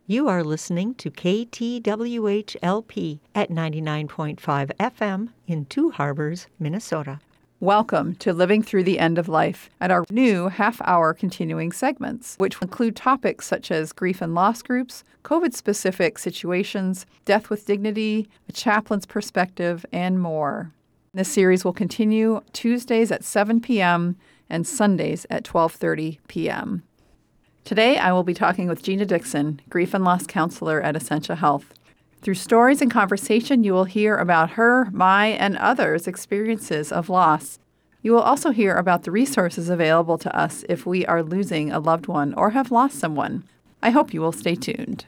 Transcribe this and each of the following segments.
You are listening to KTWH-LP at 99.5 FM in Two Harbors, Minnesota. Welcome to Living Through the End of Life and our new half-hour continuing segments, which include topics such as grief and loss groups, COVID-specific situations, death with dignity, a chaplain's perspective, and more. This series will continue Tuesdays at 7 p.m. and Sundays at 12:30 p.m. Today, I will be talking with Gina Dixon, grief and loss counselor at Essentia Health. Through stories and conversation, you will hear about her, my, and others' experiences of loss. You will also hear about the resources available to us if we are losing a loved one or have lost someone. I hope you will stay tuned.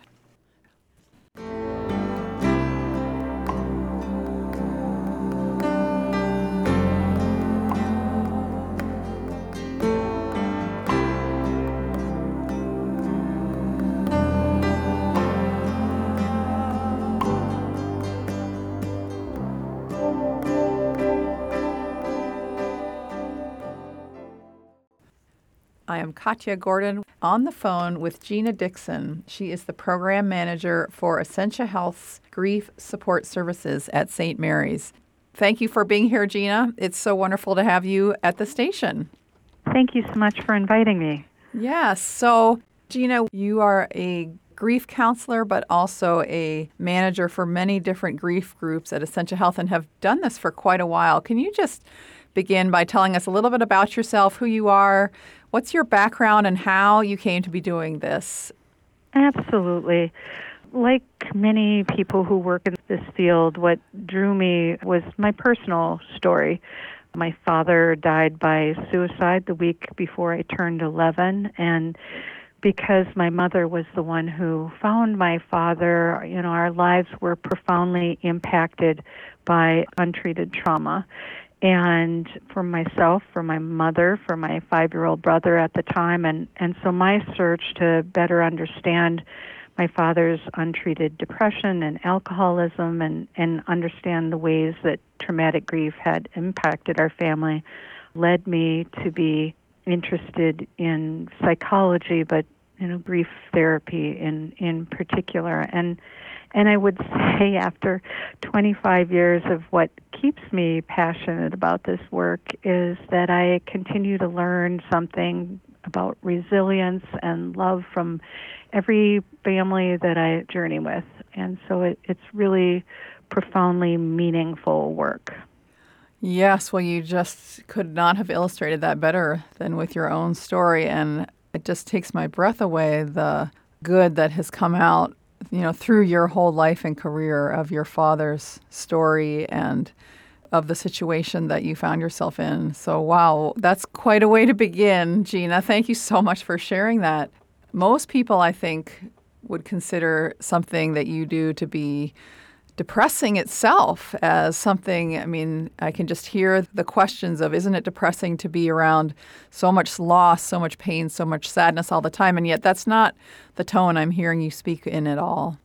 I am Katya Gordon on the phone with Gina Dixon. She is the program manager for Essentia Health's Grief Support Services at St. Mary's. Thank you for being here, Gina. It's so wonderful to have you at the station. Thank you so much for inviting me. Yes. So, Gina, you are a grief counselor, but also a manager for many different grief groups at Essentia Health and have done this for quite a while. Can you just begin by telling us a little bit about yourself, who you are, what's your background, and how you came to be doing this? Absolutely. Like many people who work in this field, what drew me was my personal story. My father died by suicide the week before I turned 11, and because my mother was the one who found my father, our lives were profoundly impacted by untreated trauma. And for myself, for my mother, for my 5-year-old brother at the time, and so my search to better understand my father's untreated depression and alcoholism and understand the ways that traumatic grief had impacted our family led me to be interested in psychology, but grief therapy in particular. And I would say after 25 years of what keeps me passionate about this work is that I continue to learn something about resilience and love from every family that I journey with. And so it's really profoundly meaningful work. Yes, well, you just could not have illustrated that better than with your own story. And it just takes my breath away, the good that has come out through your whole life and career of your father's story and of the situation that you found yourself in. So, wow, that's quite a way to begin, Gina. Thank you so much for sharing that. Most people, I think, would consider something that you do to be depressing itself as something, I can just hear the questions of, isn't it depressing to be around so much loss, so much pain, so much sadness all the time? And yet that's not the tone I'm hearing you speak in at all.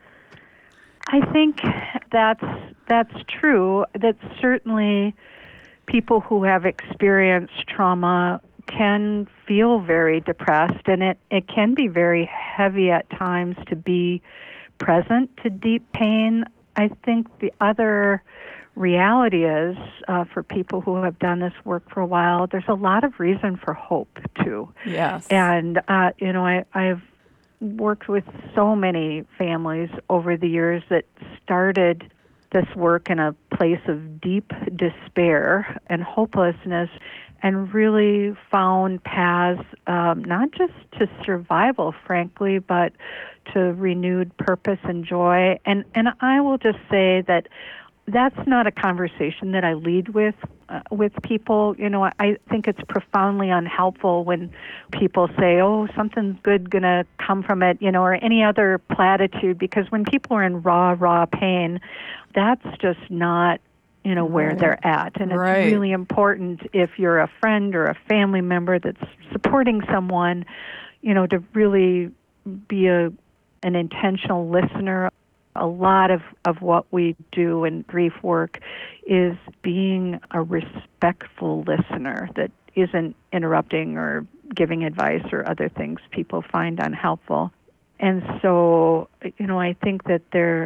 I think that's true. That certainly people who have experienced trauma can feel very depressed, and it can be very heavy at times to be present to deep pain. I think the other reality is, for people who have done this work for a while, there's a lot of reason for hope, too. Yes. And, I've worked with so many families over the years that started this work in a place of deep despair and hopelessness and really found paths, not just to survival, frankly, but to renewed purpose and joy. And I will just say that that's not a conversation that I lead with people. I think it's profoundly unhelpful when people say, "Oh, something's good gonna come from it," or any other platitude, because when people are in raw pain, that's just not where they're at. And it's really important, if you're a friend or a family member that's supporting someone, to really be an intentional listener. A lot of what we do in grief work is being a respectful listener that isn't interrupting or giving advice or other things people find unhelpful. And so, I think that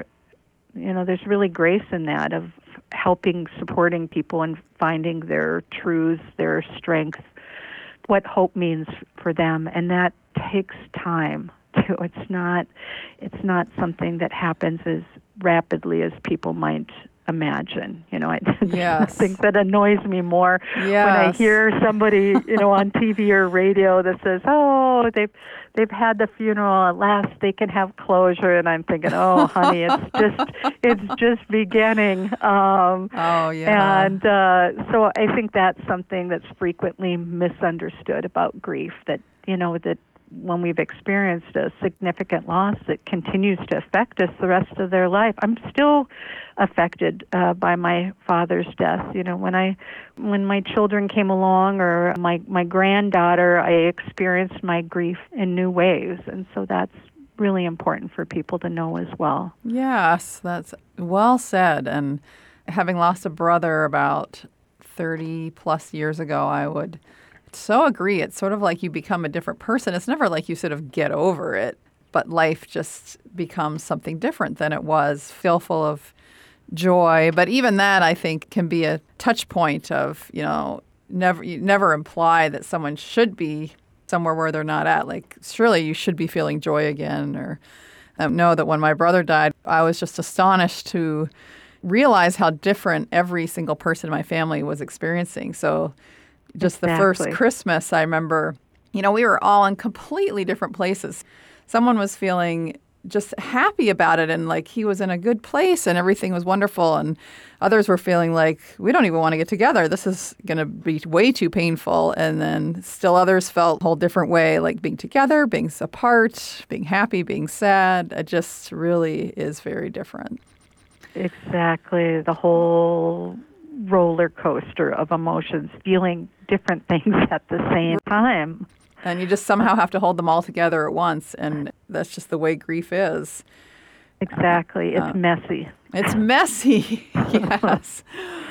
there's really grace in that of helping, supporting people and finding their truths, their strength, what hope means for them. And that takes time too. It's not something that happens as rapidly as people might imagine. There's Yes. nothing that annoys me more when I hear somebody, on TV or radio that says, "Oh, they've had the funeral. At last they can have closure." And I'm thinking, "Oh, honey, it's just beginning." Oh, yeah. And so I think that's something that's frequently misunderstood about grief. That that when we've experienced a significant loss that continues to affect us the rest of their life. I'm still affected by my father's death. When my children came along, or my granddaughter, I experienced my grief in new ways, and so that's really important for people to know as well. Yes, that's well said. And having lost a brother about 30 plus years ago, I would so agree. It's sort of like you become a different person. It's never like you sort of get over it, but life just becomes something different than it was, full of joy. But even that, I think, can be a touch point of, you never imply that someone should be somewhere where they're not at. Like, surely you should be feeling joy again. Or know that when my brother died, I was just astonished to realize how different every single person in my family was experiencing. So just the first Christmas, I remember, we were all in completely different places. Someone was feeling just happy about it and like he was in a good place and everything was wonderful. And others were feeling like, we don't even want to get together. This is going to be way too painful. And then still others felt a whole different way, like being together, being apart, being happy, being sad. It just really is very different. Exactly. The whole roller coaster of emotions, feeling different things at the same time. And you just somehow have to hold them all together at once. And that's just the way grief is. Exactly. It's messy. It's messy. Yes.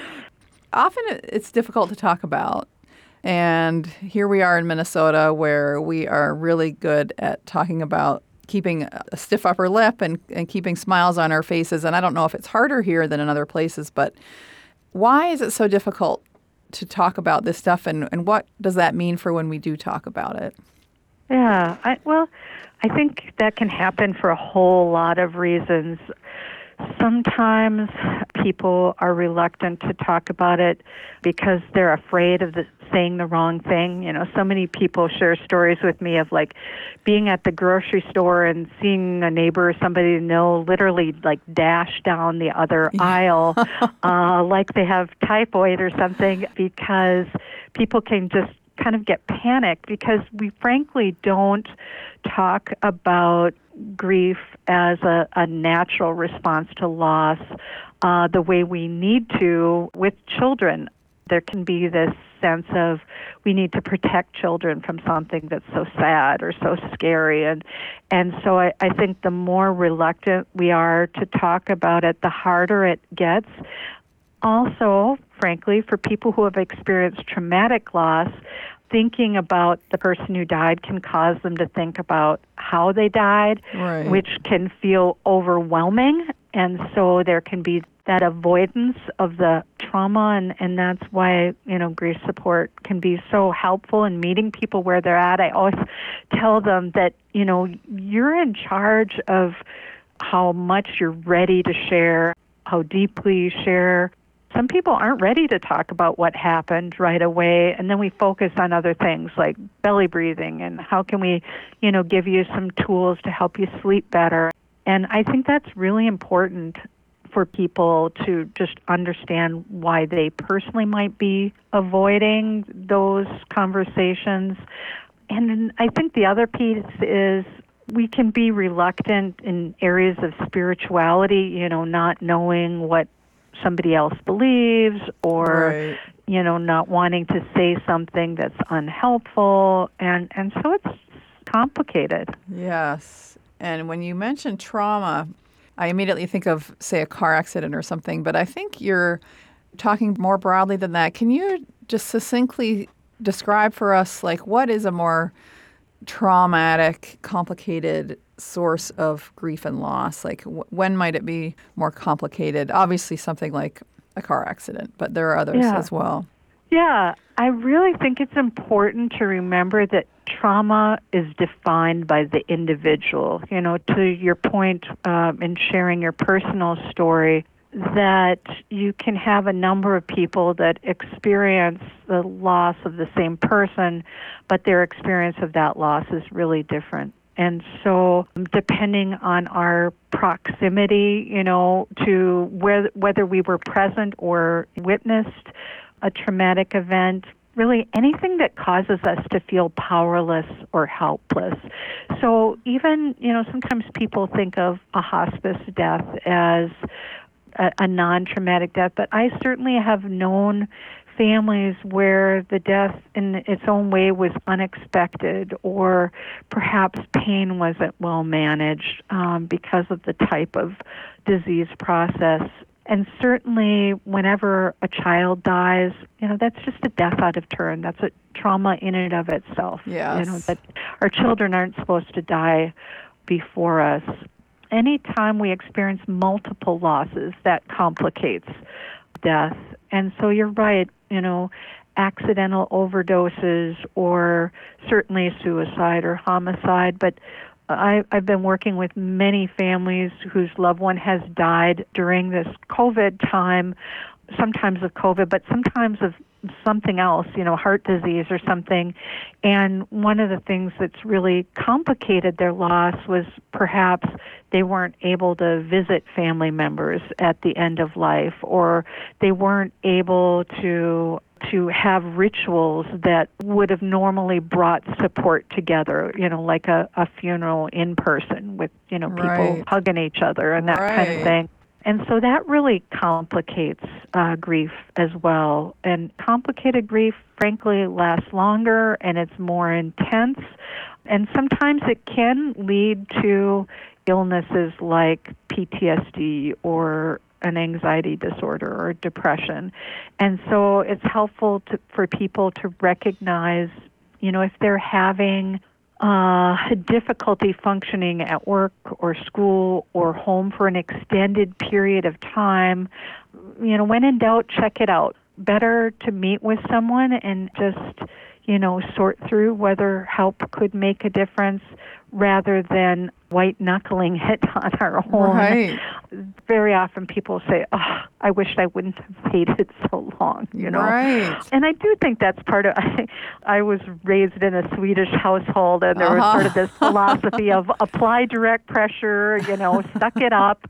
Often it's difficult to talk about. And here we are in Minnesota where we are really good at talking about keeping a stiff upper lip and keeping smiles on our faces. And I don't know if it's harder here than in other places, but why is it so difficult to talk about this stuff, and what does that mean for when we do talk about it? Yeah, I think that can happen for a whole lot of reasons. Sometimes people are reluctant to talk about it because they're afraid of saying the wrong thing. So many people share stories with me of like being at the grocery store and seeing a neighbor or somebody they know literally like dash down the other aisle like they have typhoid or something, because people can just kind of get panicked because we frankly don't talk about grief as a natural response to loss the way we need to with children. There can be this sense of we need to protect children from something that's so sad or so scary. And so I think the more reluctant we are to talk about it, the harder it gets. Also, frankly, for people who have experienced traumatic loss, thinking about the person who died can cause them to think about how they died, right, which can feel overwhelming. And so there can be that avoidance of the trauma, and that's why, grief support can be so helpful in meeting people where they're at. I always tell them that, you're in charge of how much you're ready to share, how deeply you share. Some people aren't ready to talk about what happened right away, and then we focus on other things like belly breathing and how can we, give you some tools to help you sleep better. And I think that's really important for people to just understand why they personally might be avoiding those conversations. And then I think the other piece is we can be reluctant in areas of spirituality, not knowing what somebody else believes, or, right, not wanting to say something that's unhelpful. And so it's complicated. Yes. And when you mention trauma, I immediately think of, say, a car accident or something, but I think you're talking more broadly than that. Can you just succinctly describe for us, like, what is a more traumatic, complicated source of grief and loss? Like, when might it be more complicated? Obviously, something like a car accident, but there are others as well. Yeah, I really think it's important to remember that trauma is defined by the individual. You know, to your point in sharing your personal story, that you can have a number of people that experience the loss of the same person, but their experience of that loss is really different. And so depending on our proximity, you know, to whether we were present or witnessed a traumatic event, really anything that causes us to feel powerless or helpless. So even, you know, sometimes people think of a hospice death as a non-traumatic death, but I certainly have known families where the death in its own way was unexpected, or perhaps pain wasn't well managed because of the type of disease process. And certainly whenever a child dies, you know, that's just a death out of turn. That's a trauma in and of itself. Yes. You know, that our children aren't supposed to die before us. Anytime we experience multiple losses, that complicates death. And so you're right, you know, accidental overdoses or certainly suicide or homicide. But I've been working with many families whose loved one has died during this COVID time, sometimes of COVID, but sometimes of something else, you know, heart disease or something. And one of the things that's really complicated their loss was perhaps they weren't able to visit family members at the end of life, or they weren't able to have rituals that would have normally brought support together, you know, like a funeral in person with, you know, people hugging each other and that kind of thing. And so that really complicates grief as well. And complicated grief, frankly, lasts longer and it's more intense. And sometimes it can lead to illnesses like PTSD or an anxiety disorder or depression. And so it's helpful for people to recognize, you know, if they're having difficulty functioning at work or school or home for an extended period of time, you know, when in doubt, check it out. Better to meet with someone and just, you know, sort through whether help could make a difference rather than white-knuckling it on our own. Right. Very often people say, oh, I wish I wouldn't have waited so long, you know. Right. And I do think that's part of, I was raised in a Swedish household, and there was sort of this philosophy of apply direct pressure, you know, suck it up,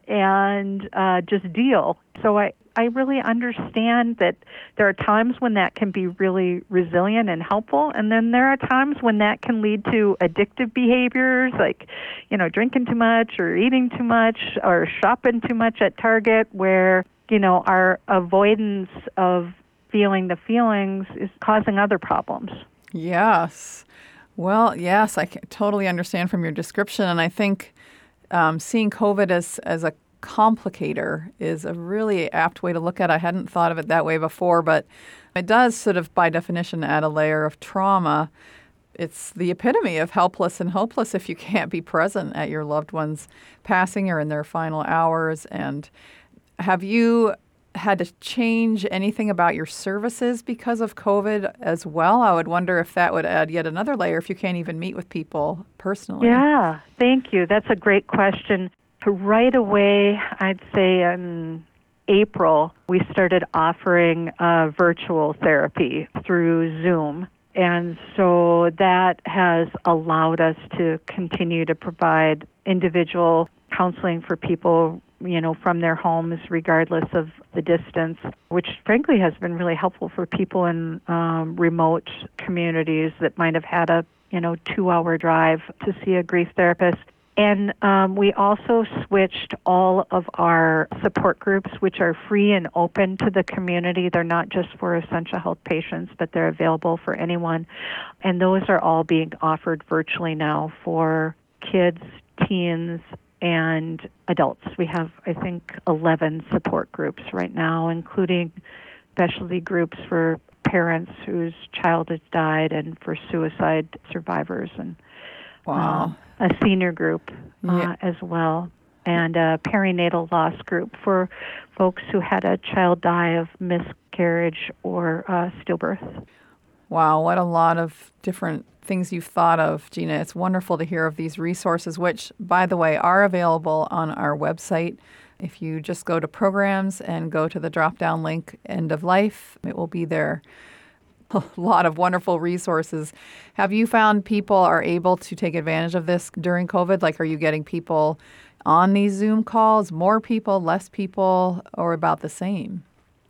and just deal. So I really understand that there are times when that can be really resilient and helpful, and then there are times when that can lead to addictive behaviors like, you know, drinking too much or eating too much or shopping too much at Target, where, you know, our avoidance of feeling the feelings is causing other problems. Yes. Well, yes, I can totally understand from your description, and I think seeing COVID as a complicator is a really apt way to look at it. I hadn't thought of it that way before, but it does sort of, by definition, add a layer of trauma. It's the epitome of helpless and hopeless if you can't be present at your loved one's passing or in their final hours. And have you had to change anything about your services because of COVID as well? I would wonder if that would add yet another layer if you can't even meet with people personally. Yeah, thank you. That's a great question. Right away, I'd say in April, we started offering virtual therapy through Zoom. And so that has allowed us to continue to provide individual counseling for people, you know, from their homes, regardless of the distance, which frankly has been really helpful for people in remote communities that might have had a, you know, 2-hour drive to see a grief therapist. And we also switched all of our support groups, which are free and open to the community. They're not just for essential health patients, but they're available for anyone. And those are all being offered virtually now for kids, teens, and adults. We have, I think, 11 support groups right now, including specialty groups for parents whose child has died and for suicide survivors. And wow. a senior group Yeah. as well, and a perinatal loss group for folks who had a child die of miscarriage or stillbirth. Wow, what a lot of different things you've thought of, Gina. It's wonderful to hear of these resources, which, by the way, are available on our website. If you just go to programs and go to the drop-down link, End of Life, it will be there. A lot of wonderful resources. Have you found people are able to take advantage of this during COVID? Like, are you getting people on these Zoom calls, more people, less people, or about the same?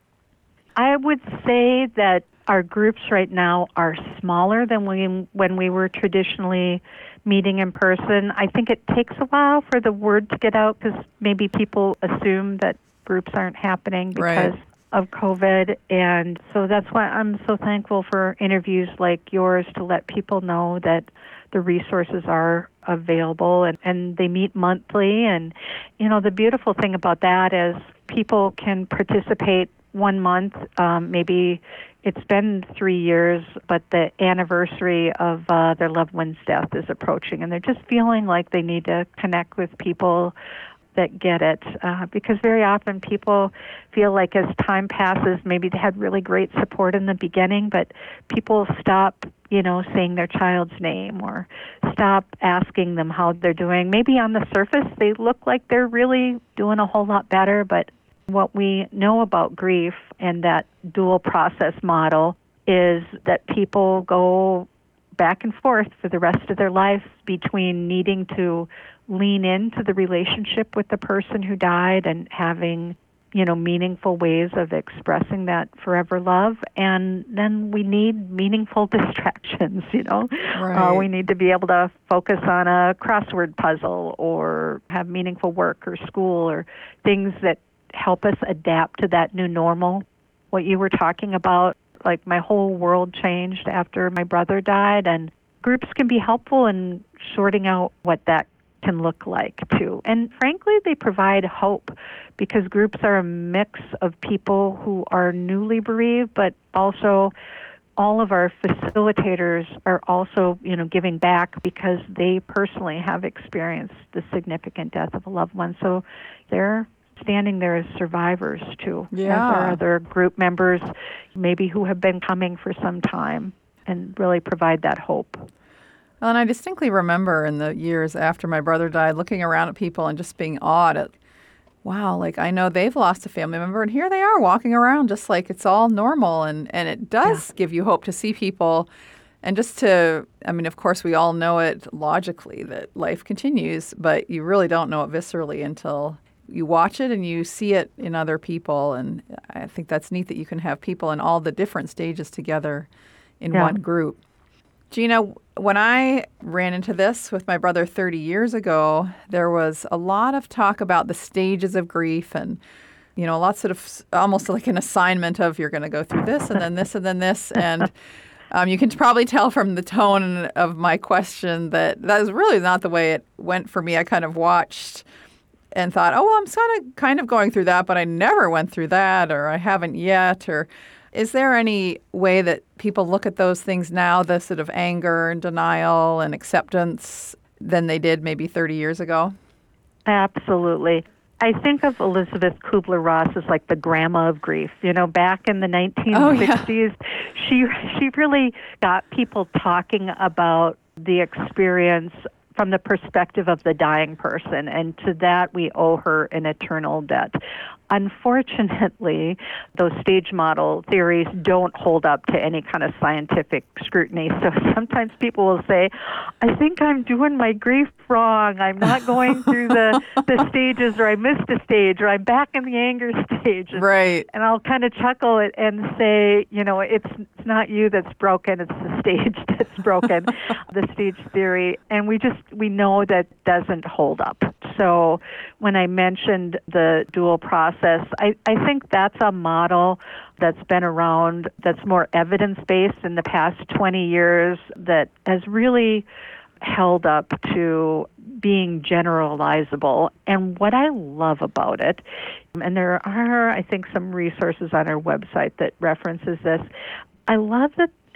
I would say that our groups right now are smaller than when we were traditionally meeting in person. I think it takes a while for the word to get out because maybe people assume that groups aren't happening because of COVID. And so that's why I'm so thankful for interviews like yours to let people know that the resources are available and they meet monthly. And, the beautiful thing about that is people can participate 1 month, maybe it's been 3 years, but the anniversary of their loved one's death is approaching, and they're just feeling like they need to connect with people that get it, because very often people feel like as time passes, maybe they had really great support in the beginning, but people stop, saying their child's name or stop asking them how they're doing. Maybe on the surface they look like they're really doing a whole lot better, but what we know about grief and that dual process model is that people go back and forth for the rest of their life between needing to lean into the relationship with the person who died and having, meaningful ways of expressing that forever love. And then we need meaningful distractions, Right. We need to be able to focus on a crossword puzzle or have meaningful work or school or things that help us adapt to that new normal. What you were talking about, like my whole world changed after my brother died, and groups can be helpful in sorting out what that can look like too. And frankly, they provide hope because groups are a mix of people who are newly bereaved, but also all of our facilitators are also, giving back because they personally have experienced the significant death of a loved one. So they're standing there as survivors too, Yeah. as are other group members, maybe who have been coming for some time, and really provide that hope. Well, and I distinctly remember in the years after my brother died, looking around at people and just being awed at, wow, like I know they've lost a family member and here they are walking around just like it's all normal. And it does give you hope to see people and just to, of course, we all know it logically that life continues, but you really don't know it viscerally until you watch it and you see it in other people. And I think that's neat that you can have people in all the different stages together in one group. Gina, when I ran into this with my brother 30 years ago, there was a lot of talk about the stages of grief and, lots of almost like an assignment of you're going to go through this and then this and then this. And you can probably tell from the tone of my question that is really not the way it went for me. I kind of watched and thought, oh, well, I'm kind of going through that, but I never went through that, or I haven't yet. Or is there any way that people look at those things now, the sort of anger and denial and acceptance, than they did maybe 30 years ago? Absolutely. I think of Elizabeth Kubler-Ross as like the grandma of grief. Back in the 1960s, she really got people talking about the experience from the perspective of the dying person, and to that we owe her an eternal debt. Unfortunately, those stage model theories don't hold up to any kind of scientific scrutiny. So sometimes people will say, I think I'm doing my grief wrong. I'm not going through the stages, or I missed a stage, or I'm back in the anger stage. Right. And I'll kind of chuckle and say, it's not you that's broken, it's the stage that's broken, the stage theory. And we know that doesn't hold up. So when I mentioned the dual process, I think that's a model that's been around, that's more evidence-based in the past 20 years, that has really held up to being generalizable. And what I love about it, and there are, I think, some resources on our website that references this, I love that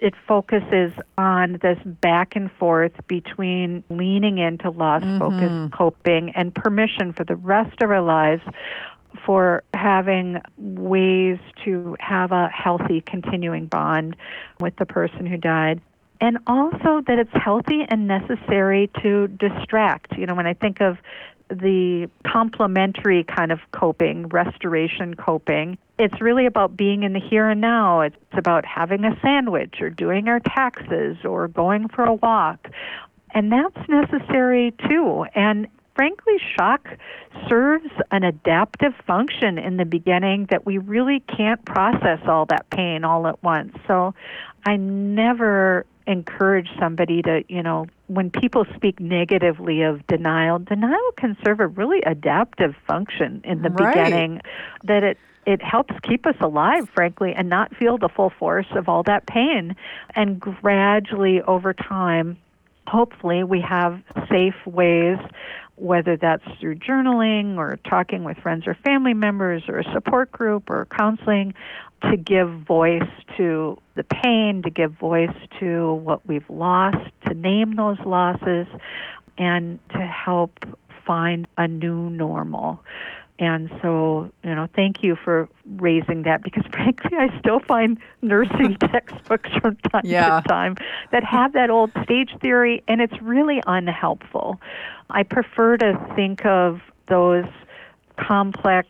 it focuses on this back and forth between leaning into loss-focused coping and permission for the rest of our lives for having ways to have a healthy continuing bond with the person who died. And also that it's healthy and necessary to distract. You know, when I think of the complementary kind of coping, restoration coping, it's really about being in the here and now. It's about having a sandwich or doing our taxes or going for a walk. And that's necessary too. And frankly, shock serves an adaptive function in the beginning that we really can't process all that pain all at once. So I never encourage somebody to, when people speak negatively of denial can serve a really adaptive function in the beginning, that it helps keep us alive, frankly, and not feel the full force of all that pain. And gradually over time, hopefully we have safe ways, whether that's through journaling or talking with friends or family members or a support group or counseling, to give voice to the pain, to give voice to what we've lost, to name those losses, and to help find a new normal. And so, thank you for raising that, because frankly, I still find nursing textbooks from time to time that have that old stage theory, and it's really unhelpful. I prefer to think of those complex,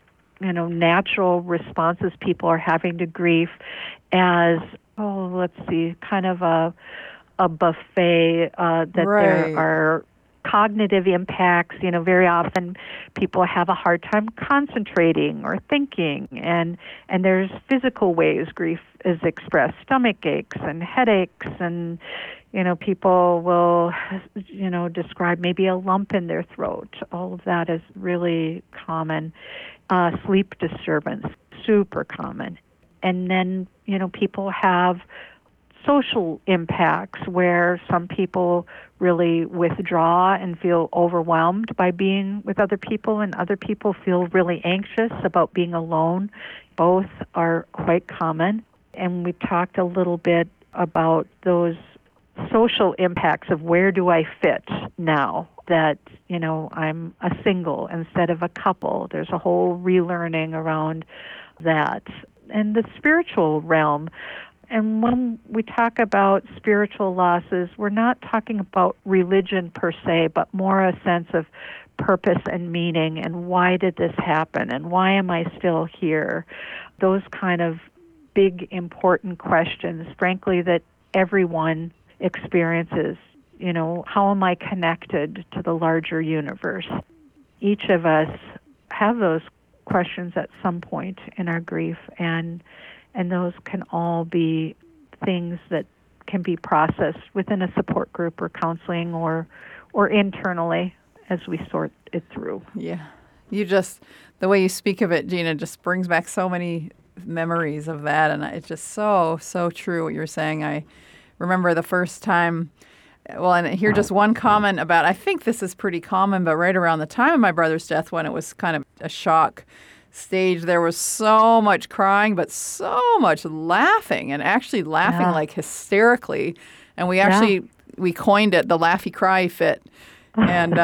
natural responses people are having to grief as, kind of a buffet, that there are cognitive impacts. Very often people have a hard time concentrating or thinking, and there's physical ways grief is expressed, stomach aches and headaches, and people will describe maybe a lump in their throat. All of that is really common. Sleep disturbance, super common. And then people have social impacts where some people really withdraw and feel overwhelmed by being with other people, and other people feel really anxious about being alone. Both are quite common. And we talked a little bit about those social impacts of where do I fit now that, I'm a single instead of a couple. There's a whole relearning around that. And the spiritual realm. And when we talk about spiritual losses, we're not talking about religion per se, but more a sense of purpose and meaning, and why did this happen, and why am I still here? Those kind of big, important questions, frankly, that everyone experiences. How am I connected to the larger universe? Each of us have those questions at some point in our grief, and those can all be things that can be processed within a support group or counseling or internally as we sort it through. Yeah. The way you speak of it, Gina, just brings back so many memories of that. And it's just so, so true what you're saying. I remember the first time, and here just one comment about, I think this is pretty common, but right around the time of my brother's death, when it was kind of a shock stage, there was so much crying, but so much laughing, and actually laughing like hysterically. And we coined it the laughy cry fit. And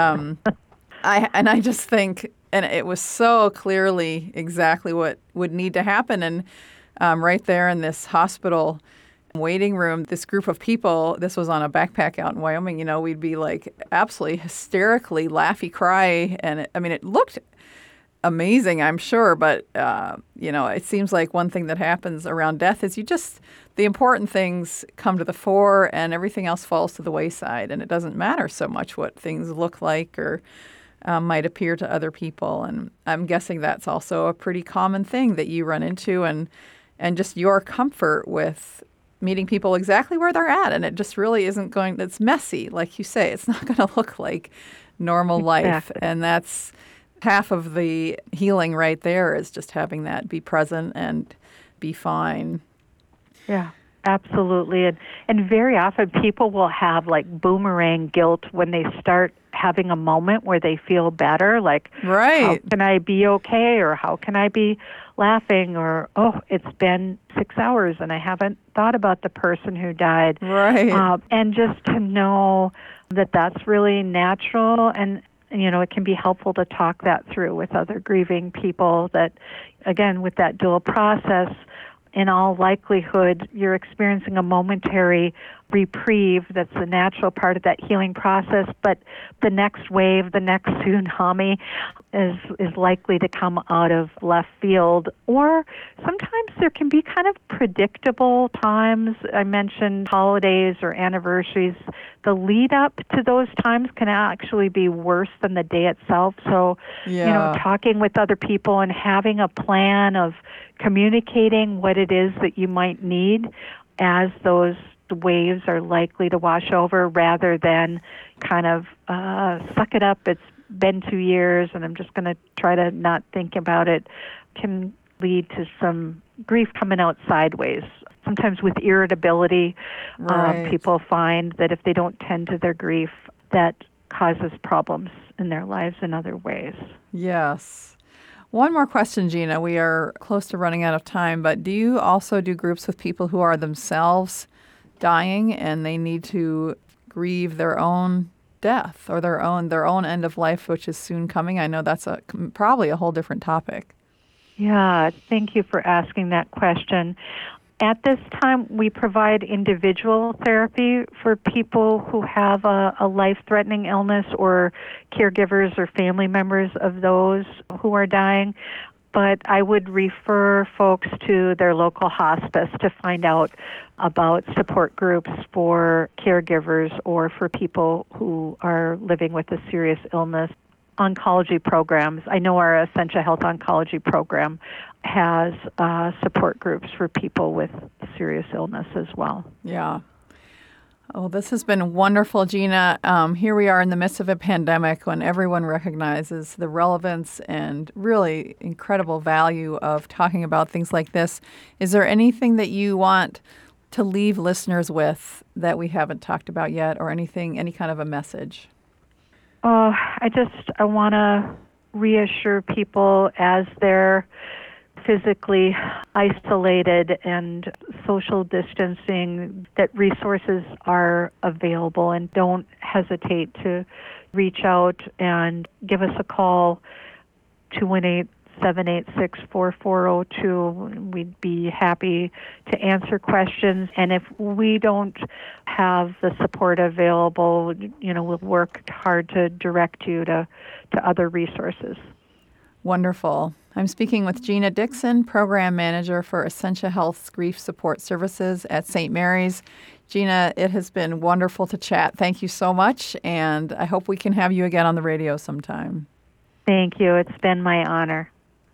I just think, and it was so clearly exactly what would need to happen. And right there in this hospital waiting room, this group of people, this was on a backpack out in Wyoming, we'd be like absolutely hysterically laughy cry. And it looked amazing, I'm sure, but it seems like one thing that happens around death is the important things come to the fore and everything else falls to the wayside, and it doesn't matter so much what things look like or might appear to other people. And I'm guessing that's also a pretty common thing that you run into, and just your comfort with meeting people exactly where they're at, and it just really isn't it's messy, like you say. It's not going to look like normal life, and that's half of the healing right there, is just having that be present and be fine. Yeah, Absolutely. And very often people will have like boomerang guilt when they start having a moment where they feel better, like, Right. how can I be okay, or how can I be laughing, or, oh, it's been 6 hours and I haven't thought about the person who died. Right. And just to know that that's really natural, and it can be helpful to talk that through with other grieving people, that, again, with that dual process, in all likelihood, you're experiencing a momentary reprieve. That's the natural part of that healing process. But the next wave, the next tsunami, is likely to come out of left field. Or sometimes there can be kind of predictable times. I mentioned holidays or anniversaries. The lead up to those times can actually be worse than the day itself. So, talking with other people and having a plan of communicating what it is that you might need as those waves are likely to wash over, rather than kind of suck it up, it's been 2 years and I'm just going to try to not think about it, can lead to some grief coming out sideways. Sometimes with irritability, Right. people find that if they don't tend to their grief, that causes problems in their lives in other ways. Yes. One more question, Gina. We are close to running out of time, but do you also do groups with people who are themselves dying and they need to grieve their own death or their own end of life, which is soon coming? I know that's probably a whole different topic. Yeah, thank you for asking that question. At this time, we provide individual therapy for people who have a life-threatening illness, or caregivers or family members of those who are dying. But I would refer folks to their local hospice to find out about support groups for caregivers or for people who are living with a serious illness. Oncology programs. I know our Essentia Health Oncology program has support groups for people with serious illness as well. Yeah. Oh, this has been wonderful, Gina. Here we are in the midst of a pandemic when everyone recognizes the relevance and really incredible value of talking about things like this. Is there anything that you want to leave listeners with that we haven't talked about yet, or any kind of a message? I want to reassure people as they're physically isolated and social distancing that resources are available, and don't hesitate to reach out and give us a call, 218-786-4402. We'd be happy to answer questions. And if we don't have the support available, we'll work hard to direct you to other resources. Wonderful. I'm speaking with Gina Dixon, Program Manager for Essentia Health's Grief Support Services at St. Mary's. Gina, it has been wonderful to chat. Thank you so much, and I hope we can have you again on the radio sometime. Thank you. It's been my honor.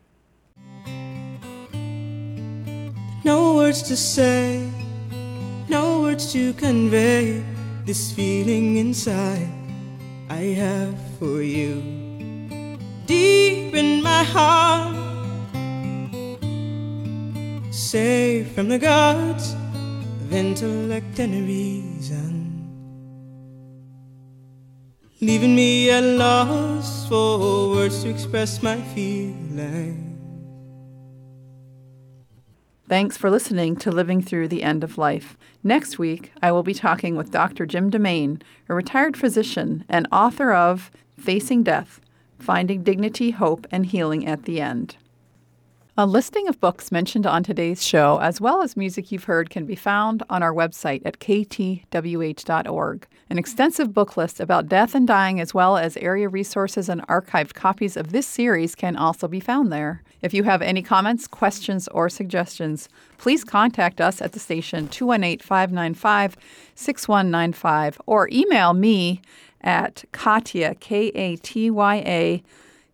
No words to say, no words to convey this feeling inside I have for you. Deep in my heart, safe from the gods of intellect and reason, leaving me at loss for words to express my feelings. Thanks for listening to Living Through the End of Life. Next week, I will be talking with Dr. Jim DeMaine, a retired physician and author of Facing Death, Finding Dignity, Hope, and Healing at the End. A listing of books mentioned on today's show, as well as music you've heard, can be found on our website at ktwh.org. An extensive book list about death and dying, as well as area resources and archived copies of this series, can also be found there. If you have any comments, questions, or suggestions, please contact us at the station 218-595-6195, or email me at Katya, Katya,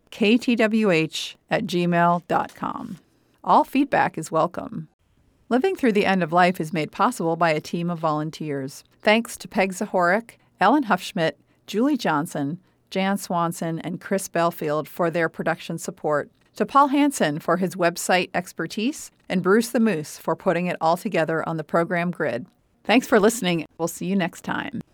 ktwh@gmail.com. All feedback is welcome. Living Through the End of Life is made possible by a team of volunteers. Thanks to Peg Zahorik, Ellen Huffschmidt, Julie Johnson, Jan Swanson, and Chris Belfield for their production support. to Paul Hansen for his website expertise, and Bruce the Moose for putting it all together on the program grid. Thanks for listening. We'll see you next time.